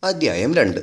അധ്യായം 2.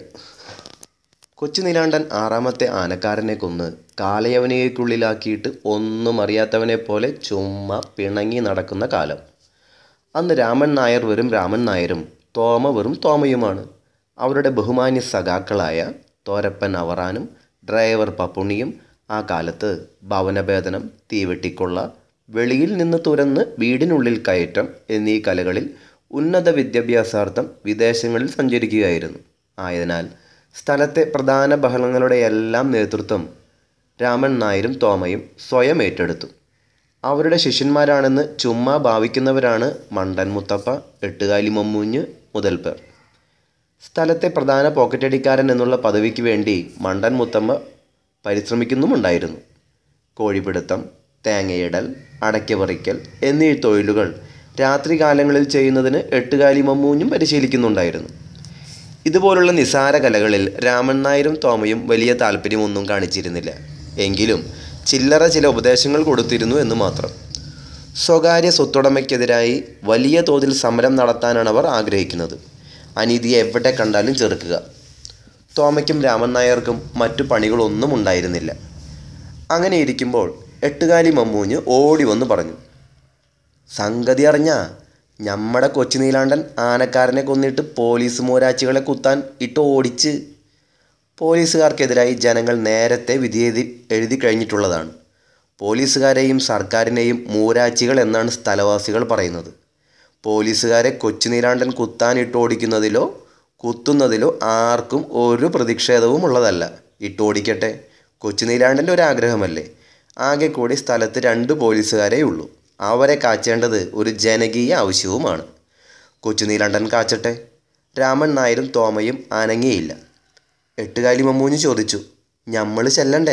കൊച്ചു നീലാണ്ടൻ ആറാമത്തെ ആനക്കാരനെ കൊന്ന് കാലയവനികയ്ക്കുള്ളിലാക്കിയിട്ട് ഒന്നും അറിയാത്തവനെപ്പോലെ ചുമ്മാ പിണങ്ങി നടക്കുന്ന കാലം. അന്ന് രാമൻ നായർ വെറും രാമൻ നായരും തോമ വെറും തോമയുമാണ്. അവരുടെ ബഹുമാന്യ സഖാക്കളായ തോരപ്പൻ അവറാനും ഡ്രൈവർ പപ്പുണ്ണിയും ആ കാലത്ത് ഭവനഭേദനം, തീവെട്ടിക്കൊള്ള, വെളിയിൽ നിന്ന് തുരന്ന് വീടിനുള്ളിൽ കയറ്റം എന്നീ കലകളിൽ ഉന്നത വിദ്യാഭ്യാസാർത്ഥം വിദേശങ്ങളിൽ സഞ്ചരിക്കുകയായിരുന്നു. ആയതിനാൽ സ്ഥലത്തെ പ്രധാന ബഹളങ്ങളുടെയെല്ലാം നേതൃത്വം രാമൻ നായരും തോമയും സ്വയം ഏറ്റെടുത്തു. അവരുടെ ശിഷ്യന്മാരാണെന്ന് ചുമ്മാ ഭാവിക്കുന്നവരാണ് മണ്ടൻ മുത്തപ്പ, എട്ടുകാലി മമ്മൂഞ്ഞ് മുതൽ പേർ. സ്ഥലത്തെ പ്രധാന പോക്കറ്റടിക്കാരൻ എന്നുള്ള പദവിക്ക് വേണ്ടി മണ്ടൻ മുത്തമ്മ പരിശ്രമിക്കുന്നുമുണ്ടായിരുന്നു. കോഴിപ്പിടുത്തം, തേങ്ങയിടൽ, അടയ്ക്ക പറിക്കൽ എന്നീ തൊഴിലുകൾ രാത്രികാലങ്ങളിൽ ചെയ്യുന്നതിന് എട്ടുകാലി മമ്മൂഞ്ഞും പരിശീലിക്കുന്നുണ്ടായിരുന്നു. ഇതുപോലുള്ള നിസാര കലകളിൽ രാമൻ നായരും തോമയും വലിയ താല്പര്യമൊന്നും കാണിച്ചിരുന്നില്ല. എങ്കിലും ചില്ലറ ചില ഉപദേശങ്ങൾ കൊടുത്തിരുന്നു എന്ന് മാത്രം. സ്വകാര്യ സ്വത്തുടമയ്ക്കെതിരായി വലിയ തോതിൽ സമരം നടത്താനാണ് അവർ ആഗ്രഹിക്കുന്നത്. അനീതിയെ എവിടെ കണ്ടാലും ചെറുക്കുക. തോമയ്ക്കും രാമൻ നായർക്കും മറ്റു പണികളൊന്നും ഉണ്ടായിരുന്നില്ല. അങ്ങനെ ഇരിക്കുമ്പോൾ എട്ടുകാലി മമ്മൂഞ്ഞ് ഓടി വന്ന് പറഞ്ഞു, സംഗതി അറിഞ്ഞാ ഞമ്മടെ കൊച്ചു നീലാണ്ടൻ ആനക്കാരനെ കൊന്നിട്ട് പോലീസ് മൂരാച്ചികളെ കുത്താൻ ഇട്ട് ഓടിച്ച്. പോലീസുകാർക്കെതിരായി ജനങ്ങൾ നേരത്തെ വിധി എഴുതി കഴിഞ്ഞിട്ടുള്ളതാണ്. പോലീസുകാരെയും സർക്കാരിനെയും മൂരാച്ചികൾ എന്നാണ് സ്ഥലവാസികൾ പറയുന്നത്. പോലീസുകാരെ കൊച്ചു നീലാണ്ടൻ കുത്താൻ ഇട്ടോടിക്കുന്നതിലോ കുത്തുന്നതിലോ ആർക്കും ഒരു പ്രതിഷേധവും ഉള്ളതല്ല. ഇട്ടോടിക്കട്ടെ, കൊച്ചു നീലാണ്ടൻ്റെ ഒരാഗ്രഹമല്ലേ. ആകെ കൂടി സ്ഥലത്ത് 2 പോലീസുകാരേ ഉള്ളൂ. അവരെ കാച്ചേണ്ടത് ഒരു ജനകീയ ആവശ്യവുമാണ്. കൊച്ചു നീലാണ്ടൻ കാച്ചട്ടെ. രാമൻ നായരും തോമയും അനങ്ങിയില്ല. എട്ടുകാലി മമ്മൂഞ്ഞ് ചോദിച്ചു, ഞമ്മൾ ചെല്ലണ്ടേ?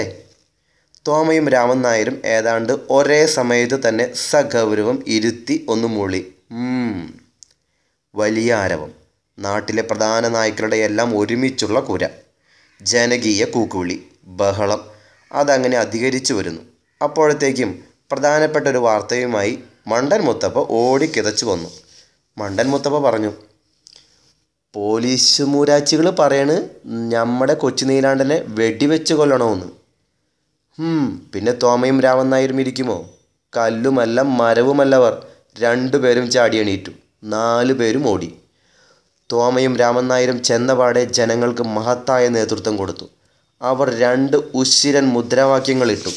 തോമയും രാമൻ നായരും ഏതാണ്ട് ഒരേ സമയത്ത് തന്നെ സഗൗരവം ഇരുത്തി ഒന്ന് മൂളി. വലിയ ആരവം. നാട്ടിലെ പ്രധാന നായ്ക്കളുടെ എല്ലാം ഒരുമിച്ചുള്ള കുര, ജനകീയ കൂക്കുവിളി, ബഹളം അതങ്ങനെ അധികരിച്ചു വരുന്നു. അപ്പോഴത്തേക്കും പ്രധാനപ്പെട്ട ഒരു വാർത്തയുമായി മണ്ടൻ മുത്തപ്പ ഓടിക്കിതച്ചു വന്നു. മണ്ടൻ മുത്തപ്പ പറഞ്ഞു, പോലീസ് മൂരാച്ചികൾ പറയണ് നമ്മുടെ കൊച്ചു നീലാണ്ടനെ വെടിവെച്ച് കൊല്ലണമെന്ന്. പിന്നെ തോമയും രാമൻ നായരും ഇരിക്കുമോ? കല്ലുമല്ല മരവുമല്ലവർ. 2 പേരും ചാടി എണീറ്റു. 4 പേരും ഓടി. തോമയും രാമൻ നായരും ചെന്നപാടെ ജനങ്ങൾക്ക് മഹത്തായ നേതൃത്വം കൊടുത്തു. അവർ 2 ഉശിരൻ മുദ്രാവാക്യങ്ങളിട്ടു.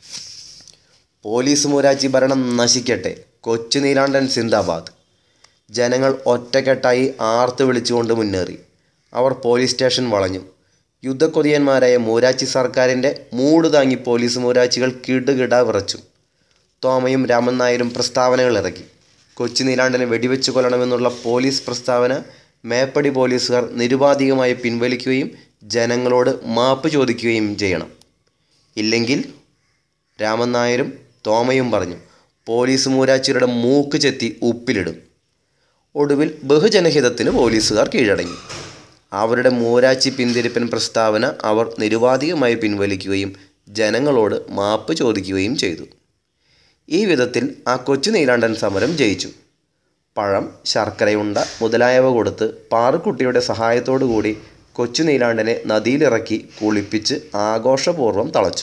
പോലീസ് മൂരാച്ചി ഭരണം നശിക്കട്ടെ, കൊച്ചു നീലാണ്ടൻ സിന്ദാബാദ്. ജനങ്ങൾ ഒറ്റക്കെട്ടായി ആർത്ത് വിളിച്ചുകൊണ്ട് മുന്നേറി. അവർ പോലീസ് സ്റ്റേഷൻ വളഞ്ഞു. യുദ്ധക്കൊതിയന്മാരായ മൂരാച്ചി സർക്കാരിൻ്റെ മൂട് താങ്ങി പോലീസ് മൂരാച്ചികൾ കിടുകിട വിറച്ചു. തോമയും രാമൻ നായരും പ്രസ്താവനകൾ ഇറക്കി. കൊച്ചു നീലാണ്ടനെ വെടിവെച്ച് കൊല്ലണമെന്നുള്ള പോലീസ് പ്രസ്താവന മേപ്പടി പോലീസുകാർ നിരുപാധികമായി പിൻവലിക്കുകയും ജനങ്ങളോട് മാപ്പ് ചോദിക്കുകയും ചെയ്യണം. ഇല്ലെങ്കിൽ, രാമൻ നായരും തോമയും പറഞ്ഞു, പോലീസ് മൂരാച്ചിയുടെ മൂക്ക് ചെത്തി ഉപ്പിലിടും. ഒടുവിൽ ബഹുജനഹിതത്തിന് പോലീസുകാർ കീഴടങ്ങി. അവരുടെ മൂരാച്ചി പിന്തിരിപ്പൻ പ്രസ്താവന അവർ നിരുപാധികമായി പിൻവലിക്കുകയും ജനങ്ങളോട് മാപ്പ് ചോദിക്കുകയും ചെയ്തു. ഈ വിധത്തിൽ ആ കൊച്ചു നീലാണ്ടൻ സമരം ജയിച്ചു. പഴം, ശർക്കരയുണ്ട മുതലായവ കൊടുത്ത് പാറുക്കുട്ടിയുടെ സഹായത്തോടു കൂടി കൊച്ചു നീലാണ്ടനെ നദിയിലിറക്കി കുളിപ്പിച്ച് ആഘോഷപൂർവ്വം തളച്ചു.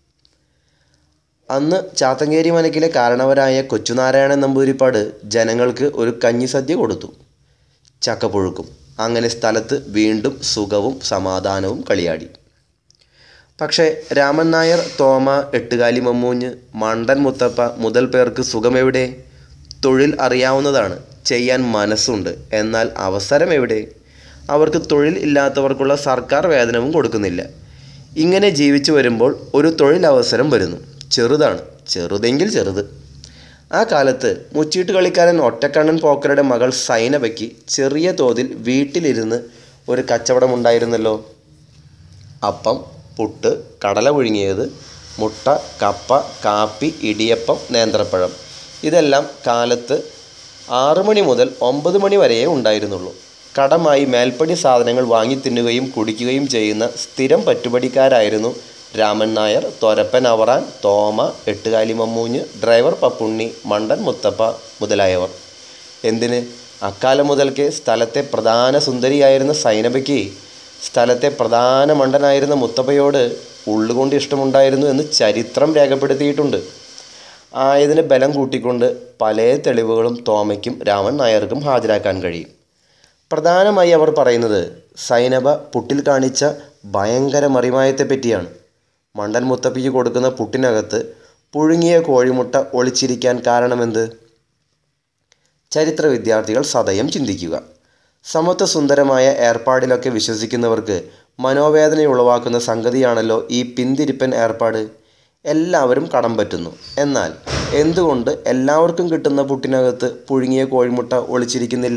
അന്ന് ചാത്തങ്കേരി മനക്കിലെ കാരണവരായ കൊച്ചുനാരായണൻ നമ്പൂതിരിപ്പാട് ജനങ്ങൾക്ക് ഒരു കഞ്ഞിസദ്യ കൊടുത്തു, ചക്കപ്പുഴുക്കും. അങ്ങനെ സ്ഥലത്ത് വീണ്ടും സുഖവും സമാധാനവും കളിയാടി. പക്ഷേ രാമൻ നായർ, തോമ, എട്ടുകാലി മമ്മൂഞ്ഞ്, മണ്ടൻ മുത്തപ്പ മുതൽ പേർക്ക് സുഖമെവിടെ? തൊഴിൽ അറിയാവുന്നതാണ്, ചെയ്യാൻ മനസ്സുണ്ട്. എന്നാൽ അവസരം എവിടെ? അവർക്ക് തൊഴിൽ ഇല്ലാത്തവർക്കുള്ള സർക്കാർ വേതനവും കൊടുക്കുന്നില്ല. ഇങ്ങനെ ജീവിച്ചു വരുമ്പോൾ ഒരു തൊഴിലവസരം വരുന്നു. ചെറുതാണ്, ചെറുതെങ്കിൽ ചെറുത്. ആ കാലത്ത് മുച്ചീട്ട് കളിക്കാരൻ ഒറ്റക്കണ്ണൻ പോക്കരുടെ മകൾ സൈനബയ്ക്ക് ചെറിയ തോതിൽ വീട്ടിലിരുന്ന് ഒരു കച്ചവടമുണ്ടായിരുന്നല്ലോ. അപ്പം, പുട്ട്, കടല പുഴുങ്ങിയത്, മുട്ട, കപ്പ, കാപ്പി, ഇടിയപ്പം, നേന്ത്രപ്പഴം ഇതെല്ലാം കാലത്ത് 6 മണി മുതൽ 9 മണി വരെയേ ഉണ്ടായിരുന്നുള്ളൂ. കടമായി മേൽപ്പടി സാധനങ്ങൾ വാങ്ങി തിന്നുകയും കുടിക്കുകയും ചെയ്യുന്ന സ്ഥിരം പറ്റുപടിക്കാരായിരുന്നു രാമൻ നായർ, തോരപ്പൻ അവറാൻ, തോമ, എട്ടുകാലി മമ്മൂഞ്ഞ്, ഡ്രൈവർ പപ്പുണ്ണി, മണ്ടൻ മുത്തപ്പ മുതലായവർ. എന്തിന്? അക്കാലം മുതൽക്കേ സ്ഥലത്തെ പ്രധാന സുന്ദരിയായിരുന്ന സൈനബയ്ക്ക് സ്ഥലത്തെ പ്രധാന മണ്ടനായിരുന്ന മുത്തപ്പയോട് ഉള്ളുകൊണ്ട് ഇഷ്ടമുണ്ടായിരുന്നു എന്ന് ചരിത്രം രേഖപ്പെടുത്തിയിട്ടുണ്ട്. ആയതിന് ബലം കൂട്ടിക്കൊണ്ട് പല തെളിവുകളും തോമയ്ക്കും രാമൻ നായർക്കും ഹാജരാക്കാൻ കഴിയും. പ്രധാനമായി അവർ പറയുന്നത് സൈനബ പുട്ടിൽ കാണിച്ച ഭയങ്കര മറിമായത്തെപ്പറ്റിയാണ്. മണ്ടൻ മുത്തപ്പയ്ക്ക് കൊടുക്കുന്ന പുട്ടിനകത്ത് പുഴുങ്ങിയ കോഴിമുട്ട ഒളിച്ചിരിക്കാൻ കാരണമെന്ത്? ചരിത്ര വിദ്യാർത്ഥികൾ സദയം ചിന്തിക്കുക. സമത്വസുന്ദരമായ ഏർപ്പാടിലൊക്കെ വിശ്വസിക്കുന്നവർക്ക് മനോവേദനയുളവാക്കുന്ന സംഗതിയാണല്ലോ ഈ പിന്തിരിപ്പൻ ഏർപ്പാട്. എല്ലാവരും കടം പറ്റുന്നു. എന്നാൽ എന്തുകൊണ്ട് എല്ലാവർക്കും കിട്ടുന്ന പുട്ടിനകത്ത് പുഴുങ്ങിയ കോഴിമുട്ട ഒളിച്ചിരിക്കുന്നില്ല?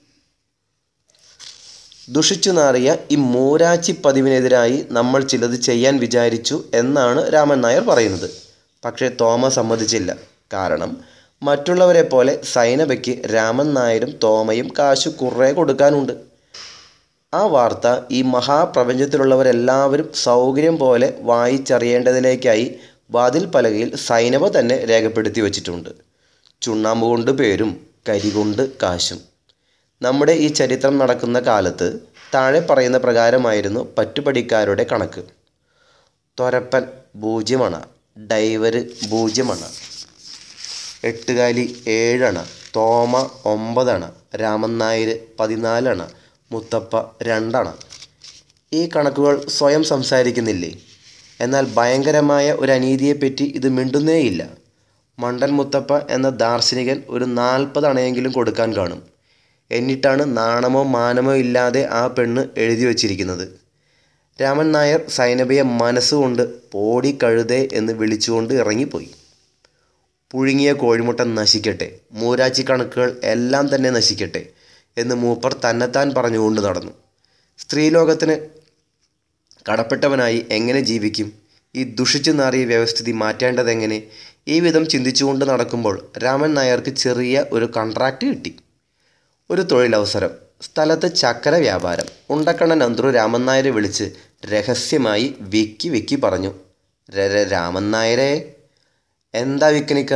ദുഷിച്ചു നാറിയ ഈ മൂരാച്ചി പതിവിനെതിരായി നമ്മൾ ചിലത് ചെയ്യാൻ വിചാരിച്ചു എന്നാണ് രാമൻ നായർ പറയുന്നത്. പക്ഷേ തോമ സമ്മതിച്ചില്ല. കാരണം മറ്റുള്ളവരെ പോലെ സൈനബയ്ക്ക് രാമൻ നായരും തോമയും കാശ് കുറേ കൊടുക്കാനുണ്ട്. ആ വാർത്ത ഈ മഹാപ്രപഞ്ചത്തിലുള്ളവരെല്ലാവരും സൗകര്യം പോലെ വായിച്ചറിയേണ്ടതിലേക്കായി വാതിൽ പലകയിൽ സൈനബ തന്നെ രേഖപ്പെടുത്തി വച്ചിട്ടുണ്ട്. ചുണ്ണാമ്പ് കൊണ്ട് പേരും കരി കൊണ്ട് കാശും. നമ്മുടെ ഈ ചരിത്രം നടക്കുന്ന കാലത്ത് താഴെ പറയുന്ന പ്രകാരമായിരുന്നു പറ്റുപടിക്കാരുടെ കണക്ക്. തൊരപ്പൻ 0 അണ, ഡൈവര് 0 അണ, എട്ടുകാലി 7 അണ, തോമ 9 അണ, രാമൻ നായർ 14 അണ, മുത്തപ്പ 2 അണ. ഈ കണക്കുകൾ സ്വയം സംസാരിക്കുന്നില്ലേ? എന്നാൽ ഭയങ്കരമായ ഒരു അനീതിയെപ്പറ്റി ഇത് മിണ്ടുന്നേയില്ല. മണ്ടൻ മുത്തപ്പ എന്ന ദാർശനികൻ ഒരു 40 അണയെങ്കിലും കൊടുക്കാൻ കാണും. എന്നിട്ടാണ് നാണമോ മാനമോ ഇല്ലാതെ ആ പെണ്ണ് എഴുതി വച്ചിരിക്കുന്നത്. രാമൻ നായർ സൈനബയെ മനസ്സുകൊണ്ട് പോടി കഴുതേ എന്ന് വിളിച്ചുകൊണ്ട് ഇറങ്ങിപ്പോയി. പുഴുങ്ങിയ കോഴിമുട്ട നശിക്കട്ടെ, മൂരാച്ചി കണക്കുകൾ എല്ലാം തന്നെ നശിക്കട്ടെ എന്ന് മൂപ്പർ തന്നെത്താൻ പറഞ്ഞുകൊണ്ട് നടന്നു. സ്ത്രീലോകത്തിന് കടപ്പെട്ടവനായി എങ്ങനെ ജീവിക്കും? ഈ ദുഷിച്ചു നാറിയ വ്യവസ്ഥിതി മാറ്റേണ്ടതെങ്ങനെ? ഈ വിധം ചിന്തിച്ചുകൊണ്ട് നടക്കുമ്പോൾ രാമൻ നായർക്ക് ചെറിയ ഒരു കോൺട്രാക്റ്റ് കിട്ടി. ഒരു തൊഴിലവസരം. സ്ഥലത്ത് ചക്കര വ്യാപാരം. ഉണ്ടക്കണ്ണൻ അന്ത്രു രാമൻ നായരെ വിളിച്ച് രഹസ്യമായി വിക്കി പറഞ്ഞു. രാമൻ നായരെ, എന്താ വിൽക്കണിക്ക?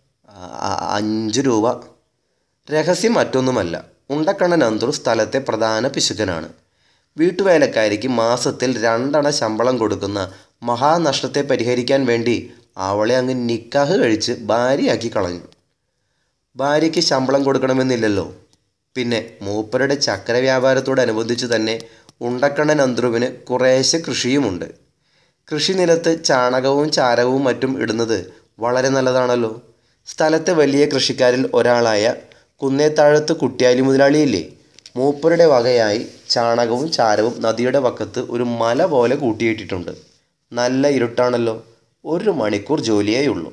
5 രൂപ. രഹസ്യം മറ്റൊന്നുമല്ല. ഉണ്ടക്കണ്ണൻ അന്ത്രു സ്ഥലത്തെ പ്രധാന പിശുക്കനാണ്. വീട്ടുവേലക്കാരിക്ക് മാസത്തിൽ 2 അണ ശമ്പളം കൊടുക്കുന്ന മഹാനഷ്ടത്തെ പരിഹരിക്കാൻ വേണ്ടി അവളെ അങ്ങ് നിക്കാഹ് കഴിച്ച് ഭാര്യയാക്കി കളഞ്ഞു. ഭാര്യയ്ക്ക് ശമ്പളം കൊടുക്കണമെന്നില്ലല്ലോ. പിന്നെ മൂപ്പരുടെ ചക്കര വ്യാപാരത്തോടനുബന്ധിച്ച് തന്നെ ഉണ്ടക്കണ്ണൻ അന്ത്രുവിന് കുറേശ്ശെ കൃഷിയുമുണ്ട്. കൃഷി നിലത്ത് ചാണകവും ചാരവും മറ്റും ഇടുന്നത് വളരെ നല്ലതാണല്ലോ. സ്ഥലത്തെ വലിയ കൃഷിക്കാരിൽ ഒരാളായ കുന്നേത്താഴത്ത് കുട്ടിയാലി മുതലാളിയില്ലേ, മൂപ്പരുടെ വകയായി ചാണകവും ചാരവും നദിയുടെ വക്കത്ത് ഒരു മല പോലെ കൂട്ടിയിട്ടിട്ടുണ്ട്. നല്ല ഇരുട്ടാണല്ലോ. 1 മണിക്കൂർ ജോലിയേയുള്ളൂ.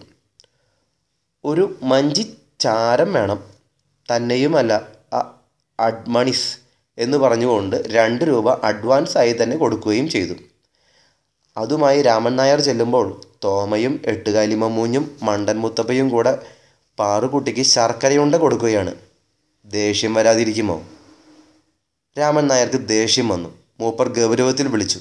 ഒരു മഞ്ചി ചാരം വേണം. തന്നെയുമല്ല അഡ്മണിസ് എന്ന് പറഞ്ഞുകൊണ്ട് 2 രൂപ അഡ്വാൻസ് ആയി തന്നെ കൊടുക്കുകയും ചെയ്തു. അതുമായി രാമൻ നായർ ചെല്ലുമ്പോൾ തോമയും എട്ടുകാലി മമ്മൂഞ്ഞും മണ്ടൻ മുത്തപ്പയും കൂടെ പാറുകുട്ടിക്ക് ശർക്കരയുണ്ട കൊടുക്കുകയാണ്. ദേഷ്യം വരാതിരിക്കുമോ? രാമൻ നായർക്ക് ദേഷ്യം വന്നു. മൂപ്പർ ഗൗരവത്തിൽ വിളിച്ചു,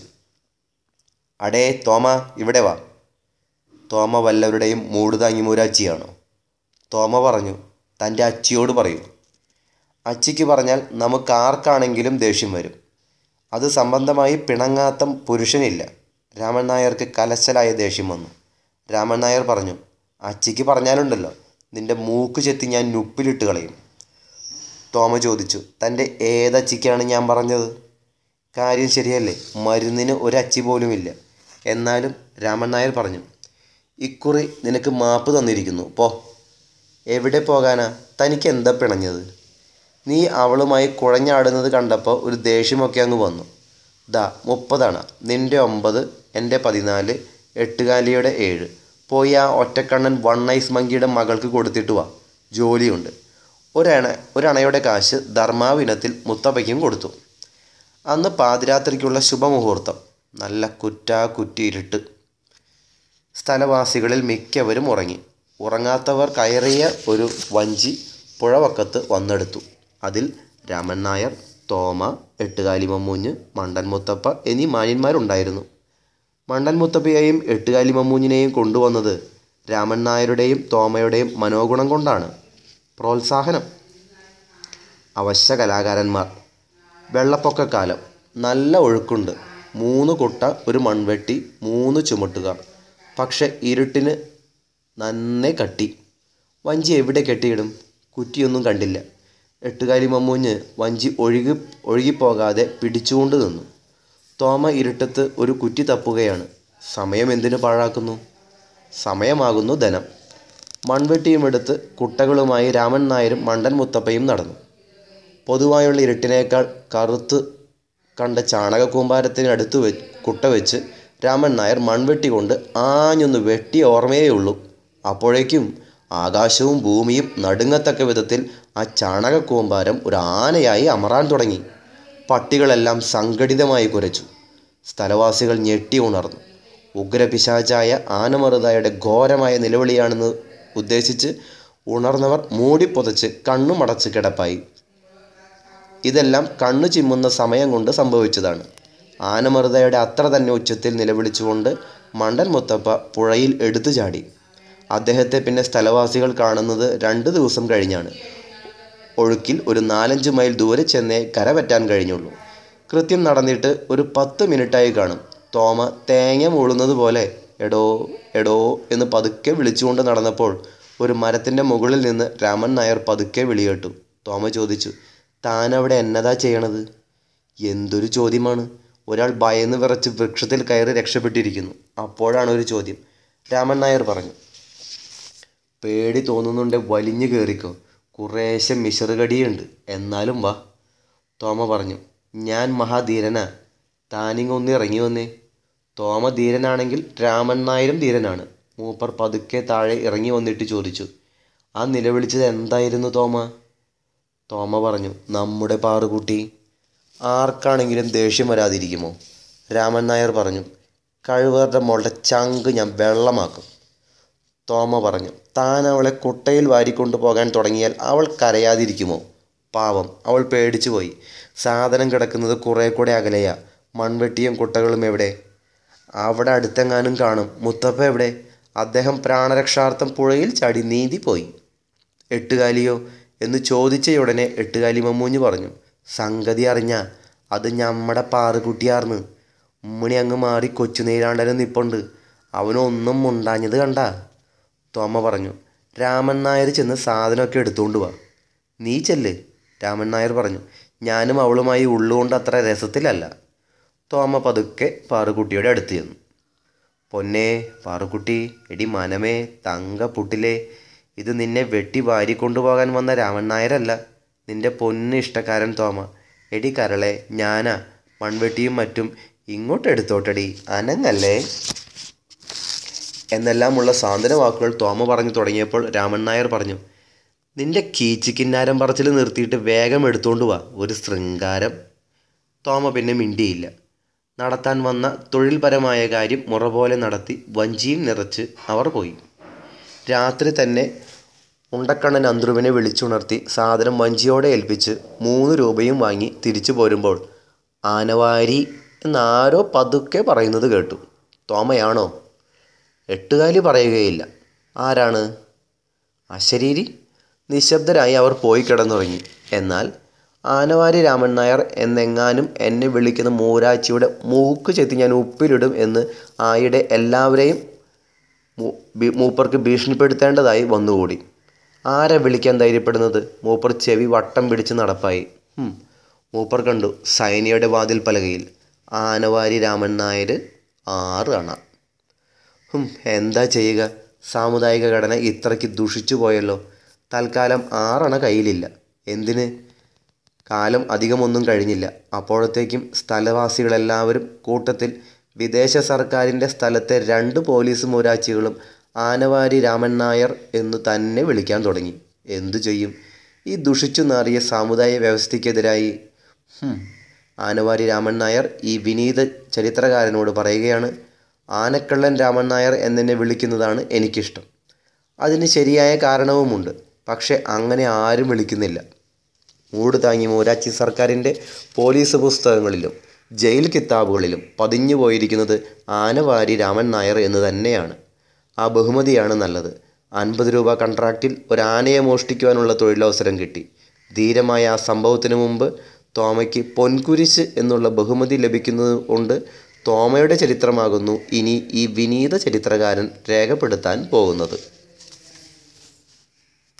അടേ തോമ, ഇവിടെ വാ. തോമ വല്ലവരുടെയും മൂട് താങ്ങി മൂരാച്ചിയാണോ? തോമ പറഞ്ഞു, തൻ്റെ അച്ചിയോട് പറയൂ. അച്ചിക്ക് പറഞ്ഞാൽ നമുക്കാർക്കാണെങ്കിലും ദേഷ്യം വരും. അത് സംബന്ധമായി പിണങ്ങാത്ത പുരുഷനില്ല. രാമൻ നായർക്ക് കലശലായ ദേഷ്യം വന്നു. രാമൻ നായർ പറഞ്ഞു, അച്ചിക്ക് പറഞ്ഞാലുണ്ടല്ലോ, നിൻ്റെ മൂക്ക് ചെത്തി ഞാൻ ഉപ്പിലിട്ട് കളയും. തോമ ചോദിച്ചു, തൻ്റെ ഏതച്ചിക്കാണ് ഞാൻ പറഞ്ഞത്? കാര്യം ശരിയല്ലേ, മരുന്നിന് ഒരച്ചി പോലുമില്ല. എന്നാലും രാമൻ നായർ പറഞ്ഞു, ഇക്കുറി നിനക്ക് മാപ്പ് തന്നിരിക്കുന്നു, പോ. എവിടെ പോകാനാ? തനിക്ക് എന്താ പിണഞ്ഞത്? നീ അവളുമായി കുഴഞ്ഞാടുന്നത് കണ്ടപ്പോൾ ഒരു ദേഷ്യമൊക്കെ അങ്ങ് വന്നു. ദാ 30 അണ, നിൻ്റെ 9, എൻ്റെ 14, എട്ടുകാലിയുടെ 7. പോയി ആ ഒറ്റക്കണ്ണൻ വണ്ണൈസ് മങ്കിയുടെ മകൾക്ക് കൊടുത്തിട്ട് വാ, ജോലിയുണ്ട്. ഒരണയുടെ കാശ് ധർമാവിനത്തിൽ മുത്തപ്പയ്ക്കും കൊടുത്തു. അന്ന് പാതിരാത്രിക്കുള്ള ശുഭമുഹൂർത്തം. നല്ല കുറ്റിയിരുട്ട്. സ്ഥലവാസികളിൽ മിക്കവരും ഉറങ്ങി. ഉറങ്ങാത്തവർ കയറിയ ഒരു വഞ്ചി പുഴവക്കത്ത് വന്നെടുത്തു. അതിൽ രാമൻ നായർ, തോമ, എട്ടുകാലി മമ്മൂഞ്ഞ്, മണ്ടൻ മുത്തപ്പ എന്നീ മാന്യന്മാരുണ്ടായിരുന്നു. മണ്ടൻ മുത്തപ്പയെയും എട്ടുകാലി മമ്മൂഞ്ഞിനെയും കൊണ്ടുവന്നത് രാമൻ നായരുടെയും തോമയുടെയും മനോഗുണം കൊണ്ടാണ്. പ്രോത്സാഹനം. അവശ്യ കലാകാരന്മാർ. വെള്ളപ്പൊക്കക്കാലം. നല്ല ഒഴുക്കുണ്ട്. 3 കുട്ട, ഒരു മൺവെട്ടി, 3 ചുമട്ടുകാർ. പക്ഷെ ഇരുട്ടിന് നന്നേ കട്ടി. വഞ്ചി എവിടെ കെട്ടിയിടും? കുറ്റിയൊന്നും കണ്ടില്ല. എട്ടുകാലി മമ്മൂഞ്ഞ് വഞ്ചി ഒഴുകിപ്പോകാതെ പിടിച്ചുകൊണ്ട് നിന്നു. തോമ ഇരുട്ടത്ത് ഒരു കുറ്റി തപ്പുകയാണ്. സമയം എന്തിനു പാഴാക്കുന്നു? സമയമാകുന്നു ധനം. മൺവെട്ടിയുമെടുത്ത് കുട്ടകളുമായി രാമൻ നായരും മണ്ടൻ മുത്തപ്പയും നടന്നു. പൊതുവായുള്ള ഇരുട്ടിനേക്കാൾ കറുത്ത് കണ്ട ചാണകക്കൂമ്പാരത്തിനടുത്ത് കുട്ട വെച്ച് രാമൻ നായർ മൺവെട്ടി കൊണ്ട് ആഞ്ഞൊന്ന് വെട്ടിയ ഓർമ്മയേയുള്ളൂ. അപ്പോഴേക്കും ആകാശവും ഭൂമിയും നടുങ്ങത്തക്ക വിധത്തിൽ ആ ചാണകക്കൂമ്പാരം ഒരു ആനയായി അമറാൻ തുടങ്ങി. പട്ടികളെല്ലാം സംഘടിതമായി കുരച്ചു. സ്ഥലവാസികൾ ഞെട്ടി ഉണർന്നു. ഉഗ്രപിശാചായ ആനമറുതായുടെ ഘോരമായ നിലവിളിയാണെന്ന് ഉദ്ദേശിച്ച് ഉണർന്നവർ മൂടിപ്പൊതച്ച് കണ്ണുമടച്ച് കിടപ്പായി. ഇതെല്ലാം കണ്ണു ചിമ്മുന്ന സമയം കൊണ്ട് സംഭവിച്ചതാണ്. ആനമറുതയുടെ അത്ര തന്നെ ഉച്ചത്തിൽ നിലവിളിച്ചുകൊണ്ട് മണ്ടൻ മുത്തപ്പ പുഴയിൽ എടുത്തു ചാടി. അദ്ദേഹത്തെ പിന്നെ സ്ഥലവാസികൾ കാണുന്നത് 2 ദിവസം കഴിഞ്ഞാണ്. ഒഴുക്കിൽ ഒരു 4-5 മൈൽ ദൂരെ ചെന്നേ കരപറ്റാൻ കഴിഞ്ഞുള്ളൂ. കൃത്യം നടന്നിട്ട് ഒരു 10 മിനിറ്റായി കാണും. തോമ തേങ്ങ മൂളുന്നത് പോലെ എടോ എടോ എന്ന് പതുക്കെ വിളിച്ചുകൊണ്ട് നടന്നപ്പോൾ ഒരു മരത്തിൻ്റെ മുകളിൽ നിന്ന് രാമൻ നായർ പതുക്കെ വിളികേട്ടു. തോമ ചോദിച്ചു, താനവിടെ എന്നതാ ചെയ്യണത്? എന്തൊരു ചോദ്യമാണ്! ഒരാൾ ഭയന്ന് വിറച്ച് വൃക്ഷത്തിൽ കയറി രക്ഷപ്പെട്ടിരിക്കുന്നു. അപ്പോഴാണ് ഒരു ചോദ്യം. രാമൻ നായർ പറഞ്ഞു, പേടി തോന്നുന്നുണ്ട്, വലിഞ്ഞു കയറിക്കോ. കുറേശ്ശെ മിശറുകടിയുണ്ട്, എന്നാലും വാ. തോമ പറഞ്ഞു, ഞാൻ മഹാധീരനാ, താനിങ്ങൊന്ന് ഇറങ്ങി വന്നേ. തോമ ധീരനാണെങ്കിൽ രാമൻ നായരും ധീരനാണ്. മൂപ്പർ പതുക്കെ താഴെ ഇറങ്ങി വന്നിട്ട് ചോദിച്ചു, ആ നിലവിളിച്ചത് എന്തായിരുന്നു തോമ? തോമ പറഞ്ഞു, നമ്മുടെ പാറുകുട്ടി. ആർക്കാണെങ്കിലും ദേഷ്യം വരാതിരിക്കുമോ? രാമൻ നായർ പറഞ്ഞു, കഴിവറുടെ മോളുടെ ചങ്ക് ഞാൻ വെള്ളമാക്കും. തോമ പറഞ്ഞു, താൻ അവളെ കുട്ടയിൽ വാരിക്കൊണ്ടു പോകാൻ തുടങ്ങിയാൽ അവൾ കരയാതിരിക്കുമോ? പാവം, അവൾ പേടിച്ചു പോയി. സാധനം കിടക്കുന്നത് കുറേ കൂടെ അകലെയാ. മൺവെട്ടിയും കുട്ടകളും എവിടെ? അവിടെ അടുത്തെങ്ങാനും കാണും. മുത്തപ്പ എവിടെ? അദ്ദേഹം പ്രാണരക്ഷാർത്ഥം പുഴയിൽ ചാടി നീന്തി പോയി. എട്ടുകാലിയോ എന്ന് ചോദിച്ചയുടനെ എട്ടുകാലി മമ്മൂഞ്ഞ് പറഞ്ഞു, സംഗതി അറിഞ്ഞ അത് ഞമ്മടെ പാറുകുട്ടിയാർന്ന്. ഉമ്മണി അങ്ങ് മാറി കൊച്ചു നീരാണ്ടനും നിപ്പുണ്ട്. അവനൊന്നും മുണ്ടാഞ്ഞത് കണ്ട. തോമ പറഞ്ഞു, രാമൻ നായർ ചെന്ന് സാധനമൊക്കെ എടുത്തുകൊണ്ട് വാ. നീ ചെല്ല്. രാമൻ നായർ പറഞ്ഞു, ഞാനും അവളുമായി ഉള്ളുകൊണ്ട് അത്ര രസത്തിലല്ല. തോമ പതുക്കെ പാറുകുട്ടിയുടെ അടുത്ത് ചെന്നു. പൊന്നേ പാറുക്കുട്ടി, എടി മനമേ, തങ്കപ്പുട്ടിലേ, ഇത് നിന്നെ വെട്ടി വാരിക്കൊണ്ടുപോകാൻ വന്ന രാമൻ നായരല്ല, നിന്റെ പൊന്ന് ഇഷ്ടക്കാരൻ തോമ. എടി കരളെ, ഞാനാ. മൺവെട്ടിയും മറ്റും ഇങ്ങോട്ട് എടുത്തോട്ടടി, അനങ്ങല്ലേ. എന്നെല്ലാമുള്ള സാന്ത്വന വാക്കുകൾ തോമ പറഞ്ഞു തുടങ്ങിയപ്പോൾ രാമൻ നായർ പറഞ്ഞു, നിന്റെ കീച്ചിക്കിന്നാരം പറച്ചിൽ നിർത്തിയിട്ട് വേഗം എടുത്തുകൊണ്ട് വാ, ഒരു ശൃംഗാരം. തോമ പിന്നെ മിണ്ടിയില്ല. നടത്താൻ വന്ന തൊഴിൽപരമായ കാര്യം മുറ പോലെ നടത്തി വഞ്ചിയും നിറച്ച് അവർ പോയി. രാത്രി തന്നെ ഉണ്ടക്കണ്ണൻ അന്ത്രുവിനെ വിളിച്ചുണർത്തി സാധനം വഞ്ചിയോടെ ഏൽപ്പിച്ച് 3 രൂപയും വാങ്ങി തിരിച്ചു പോരുമ്പോൾ ആനവാരി എന്നാരോ പതുക്കെ പറയുന്നത് കേട്ടു. തോമയാണോ? എട്ടുകാലി പറയുകയില്ല. ആരാണ്? അശരീരി. നിശബ്ദരായി അവർ പോയി കിടന്നുറങ്ങി. എന്നാൽ ആനവാരി രാമൻ നായർ എന്നെങ്ങാനും എന്നെ വിളിക്കുന്ന മൂരാച്ചിയുടെ മൂക്ക് ചെത്തി ഞാൻ ഉപ്പിലിടും എന്ന് ആയിടെ എല്ലാവരെയും മൂപ്പർക്ക് ഭീഷണിപ്പെടുത്തേണ്ടതായി വന്നുകൂടി. ആരെ വിളിക്കാൻ ധൈര്യപ്പെടുന്നത്? മൂപ്പർ ചെവി വട്ടം പിടിച്ച് നടപ്പായി. മൂപ്പർ കണ്ടു സൈനിയുടെ വാതിൽ പലകയിൽ ആനവാരി രാമൻ നായർ 6 അണ. എന്താ ചെയ്യുക? സാമുദായിക ഘടന ഇത്രയ്ക്ക് ദുഷിച്ചു പോയല്ലോ. തൽക്കാലം 6 അണ കയ്യിലില്ല. എന്തിന്? കാലം അധികമൊന്നും കഴിഞ്ഞില്ല. അപ്പോഴത്തേക്കും സ്ഥലവാസികളെല്ലാവരും കൂട്ടത്തിൽ വിദേശ സർക്കാരിൻ്റെ സ്ഥലത്തെ 2 പോലീസ് മൂരാച്ചികളും ആനവാരി രാമൻ നായർ എന്നു തന്നെ വിളിക്കാൻ തുടങ്ങി. എന്തു ചെയ്യും? ഈ ദുഷിച്ചു നാറിയ സാമുദായ വ്യവസ്ഥയ്ക്കെതിരായി ആനവാരി രാമൻ നായർ ഈ വിനീത ചരിത്രകാരനോട് പറയുകയാണ്, ആനക്കള്ളൻ രാമൻ നായർ എന്നെ വിളിക്കുന്നതാണ് എനിക്കിഷ്ടം. അതിന് ശരിയായ കാരണവുമുണ്ട്. പക്ഷെ അങ്ങനെ ആരും വിളിക്കുന്നില്ല. മൂട് താങ്ങി മൂരാച്ചി സർക്കാരിൻ്റെ പോലീസ് പുസ്തകങ്ങളിലും ജയിൽ കിതാബുകളിലും പതിഞ്ഞു പോയിരിക്കുന്നത് ആനവാരി രാമൻ നായർ എന്ന് തന്നെയാണ്. ആ ബഹുമതിയാണ് നല്ലത്. 50 രൂപ കൺട്രാക്റ്റിൽ ഒരാനയെ മോഷ്ടിക്കുവാനുള്ള തൊഴിലവസരം കിട്ടി. ധീരമായ ആ സംഭവത്തിന് മുമ്പ് തോമയ്ക്ക് പൊൻകുരിശ് എന്നുള്ള ബഹുമതി ലഭിക്കുന്നത് കൊണ്ട് തോമയുടെ ചരിത്രമാകുന്നു ഇനി ഈ വിനീത ചരിത്രകാരൻ രേഖപ്പെടുത്താൻ പോകുന്നത്.